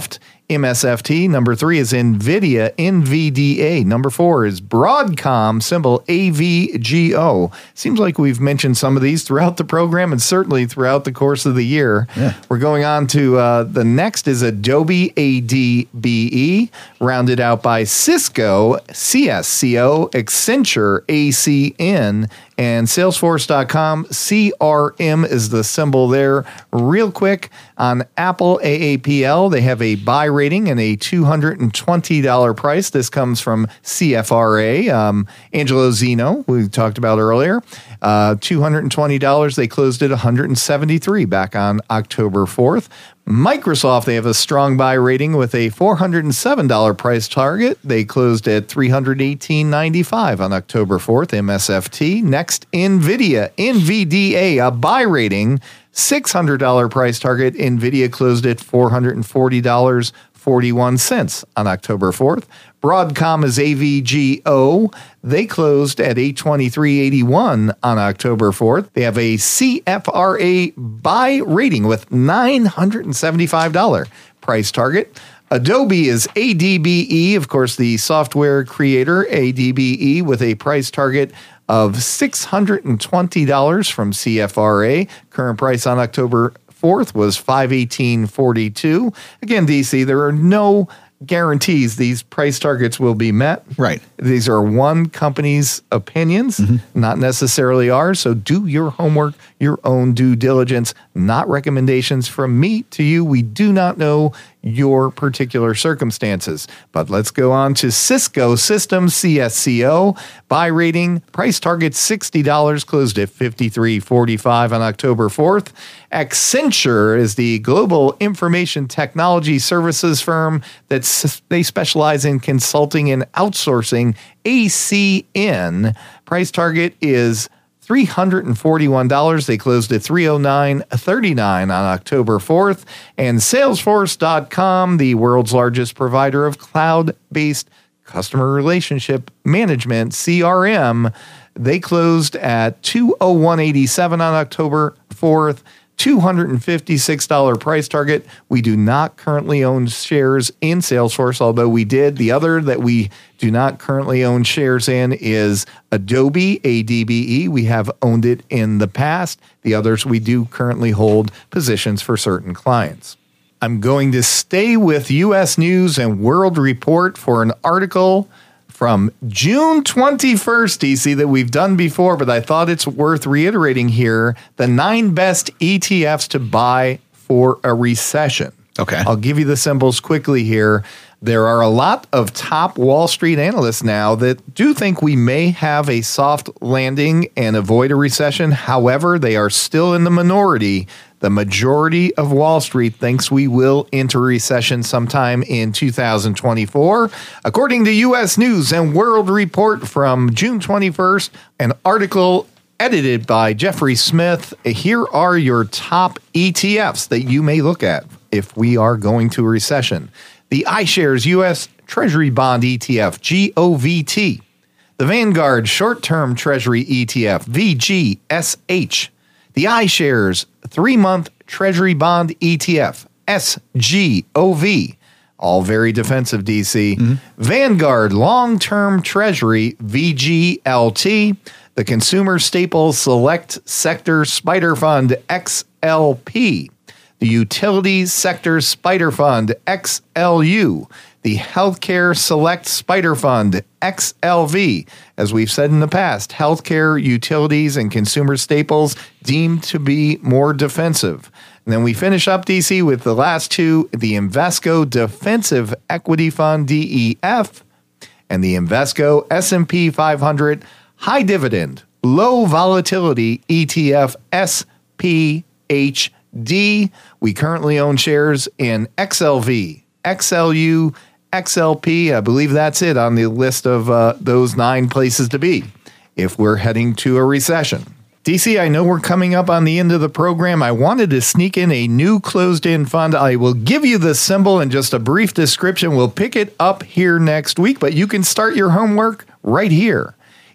M S F T. Number three is NVIDIA, N V D A. Number four is Broadcom, symbol A V G O. Seems like we've mentioned some of these throughout the program and certainly throughout the course of the year. Yeah. We're going on to uh, the next is Adobe, A D B E, rounded out by Cisco, C S C O, Accenture, A C N, and Salesforce dot com, C R M is the symbol there. Real quick, on Apple A A P L, they have a buy rating and a two hundred twenty dollars price. This comes from C F R A. Um, Angelo Zeno, we talked about earlier, uh, two hundred twenty dollars. They closed at one hundred seventy-three dollars back on October fourth. Microsoft, they have a strong buy rating with a four hundred seven dollars price target. They closed at three hundred eighteen dollars and ninety-five cents on October fourth, M S F T. Next, NVIDIA, N V D A, a buy rating, six hundred dollars price target. NVIDIA closed at four hundred forty dollars and forty-one cents on October fourth. Broadcom is A V G O. They closed at eight twenty-three eighty-one on October fourth. They have a C F R A buy rating with nine hundred seventy-five dollars price target. Adobe is A D B E, of course, the software creator, A D B E, with a price target of six hundred twenty dollars from C F R A. Current price on October fourth was five eighteen forty-two. Again, D C, there are no guarantees these price targets will be met. Right. These are one company's opinions, mm-hmm. not necessarily ours. So do your homework, your own due diligence, not recommendations from me to you. We do not know your particular circumstances. But let's go on to Cisco Systems, C S C O. Buy rating, price target sixty dollars, closed at fifty-three forty-five on October fourth. Accenture is the global information technology services firm that s- they specialize in consulting and outsourcing. A C N, price target is three hundred forty-one dollars. They closed at three oh nine thirty-nine on October fourth. And Salesforce dot com, the world's largest provider of cloud-based customer relationship management, C R M, they closed at two oh one eighty-seven on October fourth. two hundred fifty-six dollars price target. We do not currently own shares in Salesforce, although we did. The other that we do not currently own shares in is Adobe, A D B E. We have owned it in the past. The others we do currently hold positions for certain clients. I'm going to stay with U S News and World Report for an article from June twenty-first, D C, that we've done before, but I thought it's worth reiterating here. The nine best E T Fs to buy for a recession. Okay. I'll give you the symbols quickly here. There are a lot of top Wall Street analysts now that do think we may have a soft landing and avoid a recession. However, they are still in the minority. The majority of Wall Street thinks we will enter recession sometime in two thousand twenty-four. According to U S News and World Report from June twenty-first, an article edited by Jeffrey Smith, here are your top E T Fs that you may look at if we are going to a recession. The iShares U S Treasury Bond E T F, G O V T. The Vanguard Short-Term Treasury E T F, V G S H. The iShares Three-Month Treasury Bond E T F, S G O V. All very defensive, D C. Mm-hmm. Vanguard Long-Term Treasury, V G L T. The Consumer Staples Select Sector Spider Fund, X L P. The Utilities Sector Spider Fund, X L U. The Healthcare Select Spider Fund, X L V. As we've said in the past, healthcare, utilities, and consumer staples deemed to be more defensive. And then we finish up, D C, with the last two, the Invesco Defensive Equity Fund, D E F, and the Invesco S and P five hundred High Dividend, Low Volatility E T F, S P H D. We currently own shares in X L V, X L U, X L P. I believe that's it on the list of uh, those nine places to be if we're heading to a recession. D C, I know we're coming up on the end of the program. I wanted to sneak in a new closed-end fund. I will give you the symbol and just a brief description. We'll pick it up here next week, but you can start your homework right here.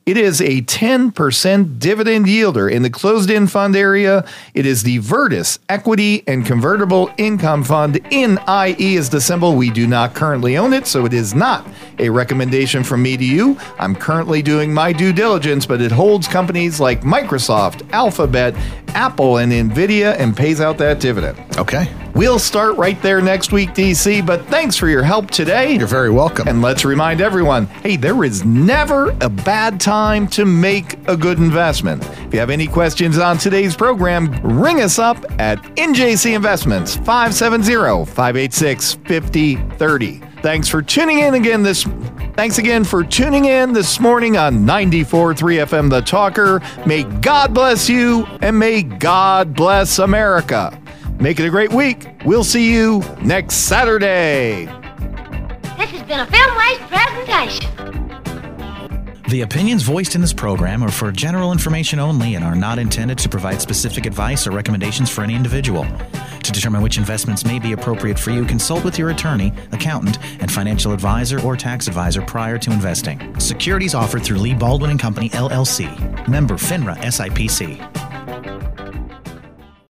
It is a ten percent dividend yielder. In the closed-end fund area, it is the Virtus Equity and Convertible Income Fund. N I E is the symbol. We do not currently own it, so it is not a recommendation from me to you. I'm currently doing my due diligence, but it holds companies like Microsoft, Alphabet, Apple, and NVIDIA and pays out that dividend. Okay. We'll start right there next week, D C, but thanks for your help today. You're very welcome. And let's remind everyone, hey, there is never a bad time to make a good investment. If you have any questions on today's program, ring us up at N J C Investments, five seven zero, five eight six, five zero three zero. Thanks for tuning in again this Thanks again for tuning in this morning on ninety-four point three F M The Talker. May God bless you and may God bless America. Make it a great week. We'll see you next Saturday. This has been a FilmWays presentation. The opinions voiced in this program are for general information only and are not intended to provide specific advice or recommendations for any individual. To determine which investments may be appropriate for you, consult with your attorney, accountant, and financial advisor or tax advisor prior to investing. Securities offered through Lee Baldwin and Company, L L C. Member FINRA S I P C.